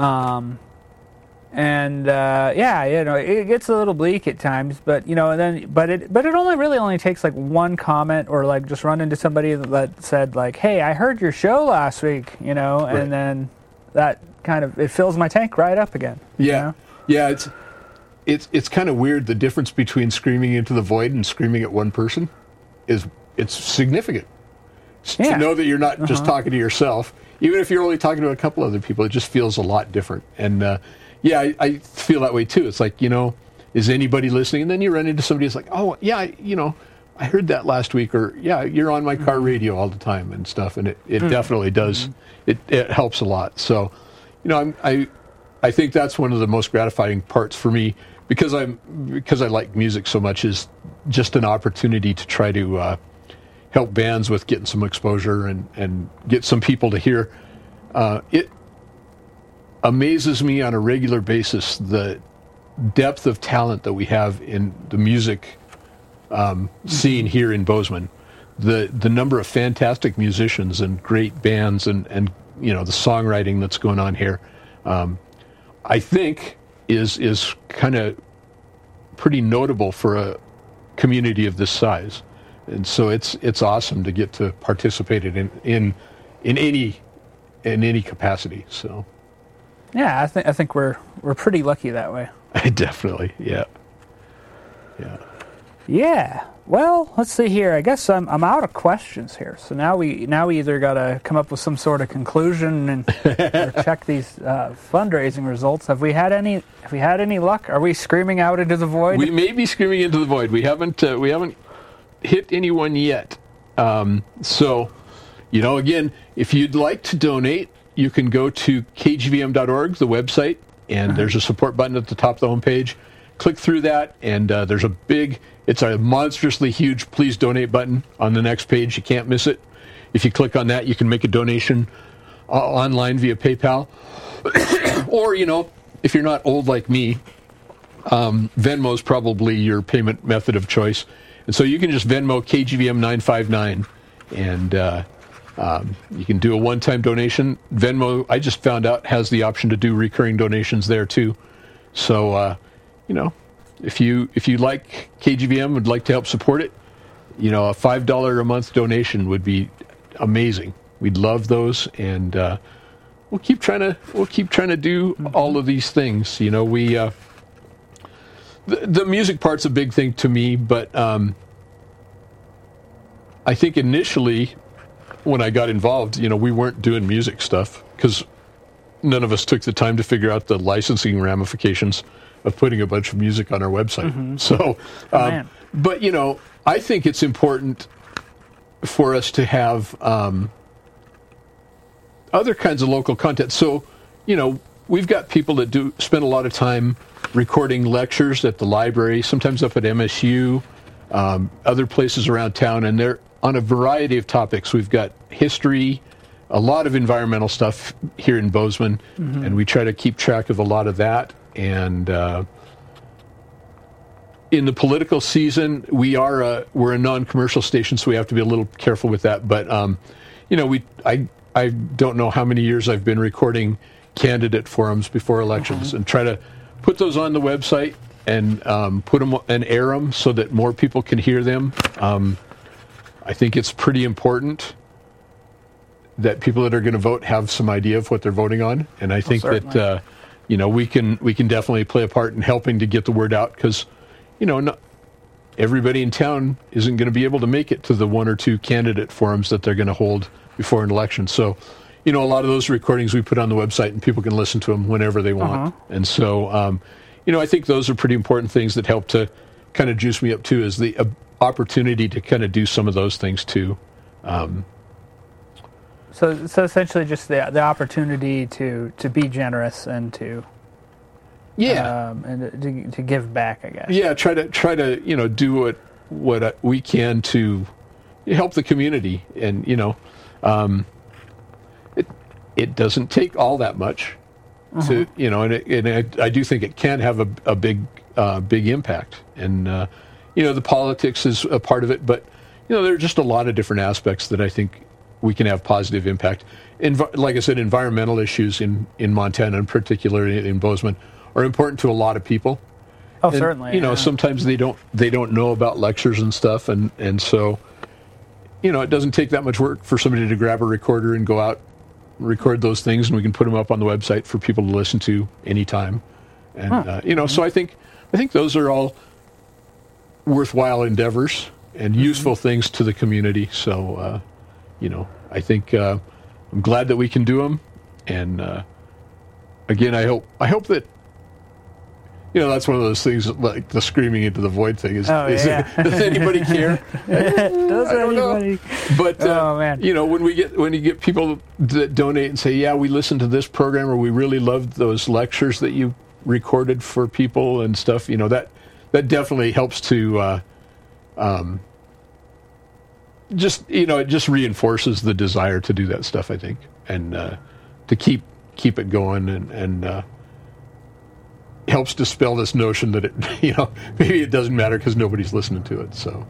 It gets a little bleak at times, but it only takes like one comment, or just run into somebody that said like, "Hey, I heard your show last week," and then that kind of it fills my tank right up again. Yeah, yeah. It's kind of weird. The difference between screaming into the void and screaming at one person it's significant. To know that you're not just talking to yourself, even if you're only talking to a couple other people, it just feels a lot different. And I feel that way too. It's like, is anybody listening? And then you run into somebody who's like, oh yeah, I heard that last week, or yeah, you're on my car radio all the time and stuff. And it definitely does. It helps a lot. So, I think that's one of the most gratifying parts for me, because I like music so much, is just an opportunity to try to help bands with getting some exposure and get some people to hear. It amazes me on a regular basis the depth of talent that we have in the music scene here in Bozeman. The number of fantastic musicians and great bands and the songwriting that's going on here, I think is kind of pretty notable for a community of this size. And so it's awesome to get to participate in any capacity. So yeah, I think we're pretty lucky that way. Definitely, yeah. Well, let's see here. I guess I'm out of questions here. So now we either got to come up with some sort of conclusion and or check these fundraising results. Have we had any luck? Are we screaming out into the void? We may be screaming into the void. We haven't hit anyone yet. So, again, if you'd like to donate, you can go to kgvm.org, the website, and there's a support button at the top of the homepage. Click through that, and there's it's a monstrously huge please donate button on the next page. You can't miss it. If you click on that, you can make a donation online via PayPal. Or, if you're not old like me, Venmo's probably your payment method of choice. And so you can just Venmo KGVM 959, and You can do a one-time donation. Venmo, I just found out, has the option to do recurring donations there too. So, if you like KGVM, would like to help support it, a $5 a month donation would be amazing. We'd love those, and we'll keep trying to do all of these things. The music part's a big thing to me, but I think initially when I got involved, we weren't doing music stuff because none of us took the time to figure out the licensing ramifications of putting a bunch of music on our website. Mm-hmm. So, but I think it's important for us to have other kinds of local content. So, we've got people that spend a lot of time recording lectures at the library, sometimes up at MSU, other places around town, and they're on a variety of topics. We've got history, a lot of environmental stuff here in Bozeman, and we try to keep track of a lot of that. And in the political season, we're a non-commercial station, so we have to be a little careful with that. But I don't know how many years I've been recording candidate forums before elections and try to put those on the website and put them and air them so that more people can hear them. I think it's pretty important that people that are going to vote have some idea of what they're voting on, and I think that we can definitely play a part in helping to get the word out, because not everybody in town isn't going to be able to make it to the one or two candidate forums that they're going to hold before an election. So, a lot of those recordings we put on the website, and people can listen to them whenever they want. And so, I think those are pretty important things that help to kind of juice me up too, is the opportunity to kind of do some of those things too. So essentially, just the opportunity to be generous and to and to give back, I guess. Yeah, try to do what we can to help the community, and it doesn't take all that much to and I do think it can have a big impact, and the politics is a part of it, but there are just a lot of different aspects that I think we can have positive impact. Like I said, environmental issues in Montana, and particularly in Bozeman, are important to a lot of people. Oh, and, certainly. Sometimes they don't know about lectures and stuff, and so it doesn't take that much work for somebody to grab a recorder and go out, record those things, and we can put them up on the website for people to listen to anytime. And so I think those are all worthwhile endeavors and useful things to the community. So I think I'm glad that we can do them, and again, I hope that that's one of those things, like the screaming into the void thing. Does anybody care? Does anybody? But when you get people that donate and say, yeah, we listened to this program, or we really loved those lectures that you recorded for people and stuff, that definitely helps to it just reinforces the desire to do that stuff, I think, and to keep it going, and helps dispel this notion that it maybe it doesn't matter because nobody's listening to it. So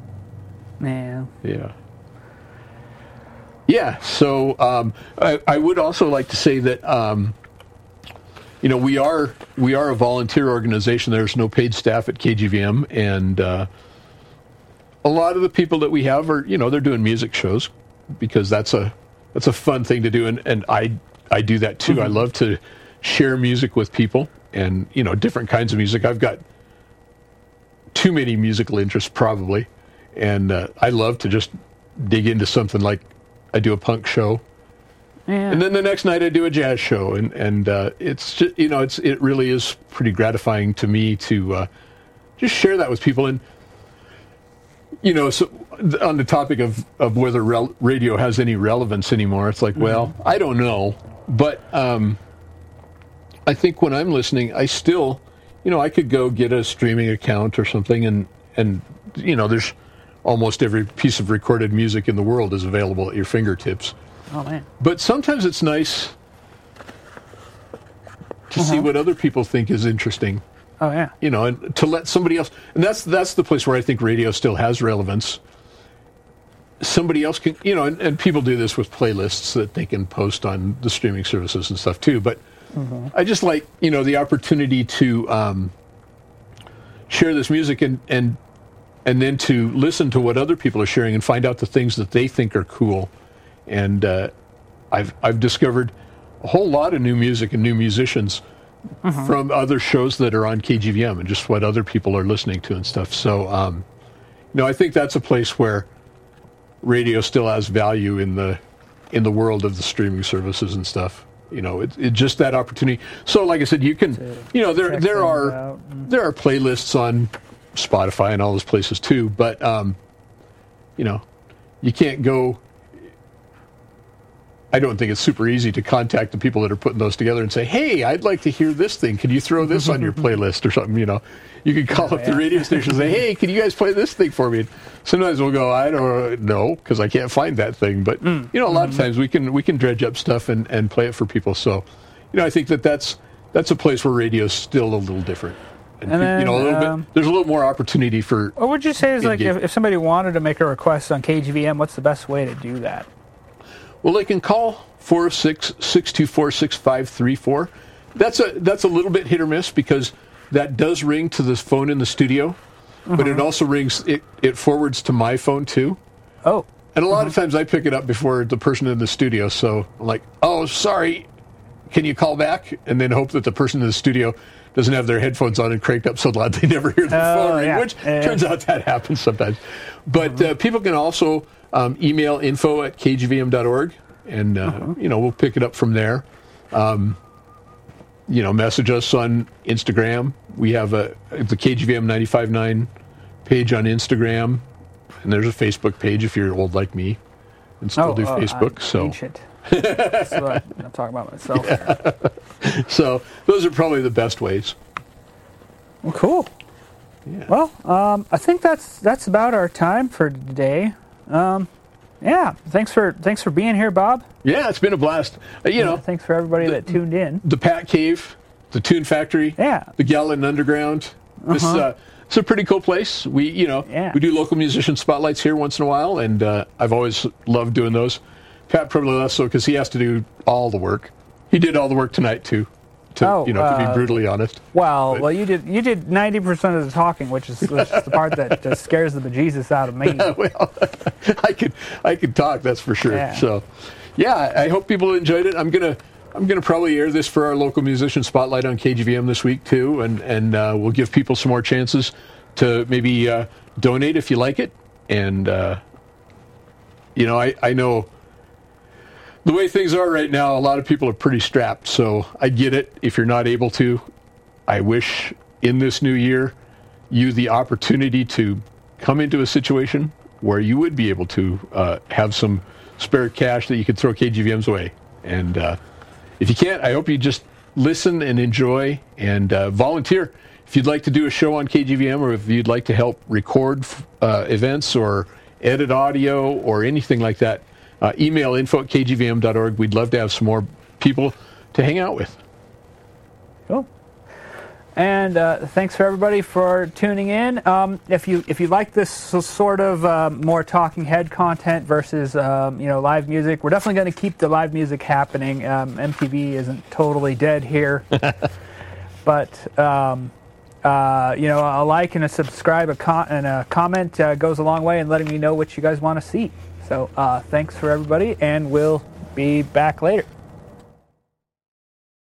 so I would also like to say that we are a volunteer organization. There's no paid staff at KGVM, and a lot of the people that we have are they're doing music shows because that's a fun thing to do, and I do that too. I love to share music with people, and different kinds of music. I've got too many musical interests probably, and I love to just dig into something. Like I do a punk show, and then the next night I do a jazz show, and it's just, it really is pretty gratifying to me to just share that with people. And so on the topic of whether radio has any relevance anymore, it's like, well, I don't know, but I think when I'm listening, I still, I could go get a streaming account or something, and there's almost every piece of recorded music in the world is available at your fingertips. Oh, man. But sometimes it's nice to see what other people think is interesting. Oh, yeah. And to let somebody else, and that's the place where I think radio still has relevance, somebody else can, and people do this with playlists that they can post on the streaming services and stuff too. But I just like, the opportunity to share this music and then to listen to what other people are sharing and find out the things that they think are cool. And I've discovered a whole lot of new music and new musicians from other shows that are on KGVM and just what other people are listening to and stuff. So, I think that's a place where radio still has value in the world of the streaming services and stuff. It just that opportunity. So, like I said, you can, there are playlists on Spotify and all those places too. But you can't go. I don't think it's super easy to contact the people that are putting those together and say, "Hey, I'd like to hear this thing. Can you throw this on your playlist or something?" You can call up the radio station and say, "Hey, can you guys play this thing for me?" And sometimes we'll go, "I don't know," because I can't find that thing. But a lot of times we can dredge up stuff and play it for people. So, I think that's a place where radio is still a little different. And then, a little bit. There's a little more opportunity for. What would you say is like if somebody wanted to make a request on KGVM, what's the best way to do that? Well, they can call 406-624-6534. That's a little bit hit or miss because that does ring to the phone in the studio, but it also rings. It forwards to my phone too. Oh. And a lot of times I pick it up before the person in the studio. So I'm like, "Oh, sorry, can you call back?" And then hope that the person in the studio doesn't have their headphones on and cranked up so loud they never hear the phone ring, which turns out that happens sometimes. But people can also email info@kgvm.org, and we'll pick it up from there. Message us on Instagram. We have the KGVM 95.9 page on Instagram, and there's a Facebook page if you're old like me and still do Facebook. I'm ancient. That's what I'm talking about myself. Yeah. So those are probably the best ways. Well, cool. Yeah. Well, I think that's about our time for today. Thanks for being here, Bob. Yeah, it's been a blast. Thanks for everybody that tuned in. The Pat Cave, the Tune Factory, the Gallatin Underground. This it's a pretty cool place. We do local musician spotlights here once in a while, and I've always loved doing those. Pat probably less so because he has to do all the work. He did all the work tonight too. To be brutally honest. Well, you did 90% of the talking, which is the part that just scares the bejesus out of me. Well, I could talk, that's for sure. Yeah. So, I hope people enjoyed it. I'm gonna probably air this for our local musician spotlight on KGVM this week too, and we'll give people some more chances to maybe donate if you like it. And I know. The way things are right now, a lot of people are pretty strapped, so I get it if you're not able to. I wish in this new year you the opportunity to come into a situation where you would be able to have some spare cash that you could throw KGVM's way. And if you can't, I hope you just listen and enjoy and volunteer. If you'd like to do a show on KGVM or if you'd like to help record events or edit audio or anything like that, email info@kgvm.org. We'd love to have some more people to hang out with. Cool. And thanks for everybody for tuning in. If you like this sort of more talking head content versus live music, we're definitely going to keep the live music happening. MTV isn't totally dead here, but a like and a subscribe and a comment goes a long way in letting me know what you guys want to see. So thanks for everybody, and we'll be back later.